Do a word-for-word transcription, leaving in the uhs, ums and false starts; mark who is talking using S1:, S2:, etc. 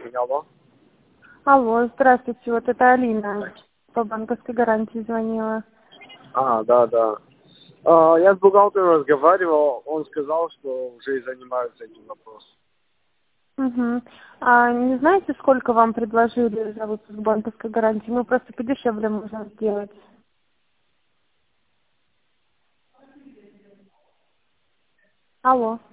S1: Алло.
S2: Алло, здравствуйте, вот это Алина по банковской гарантии звонила.
S1: А, да, да. А, я с бухгалтером разговаривал, он сказал, что уже и занимаются этим вопросом.
S2: Угу. А не знаете, сколько вам предложили за выпуск банковской гарантии? Мы просто подешевле можем сделать. Алло.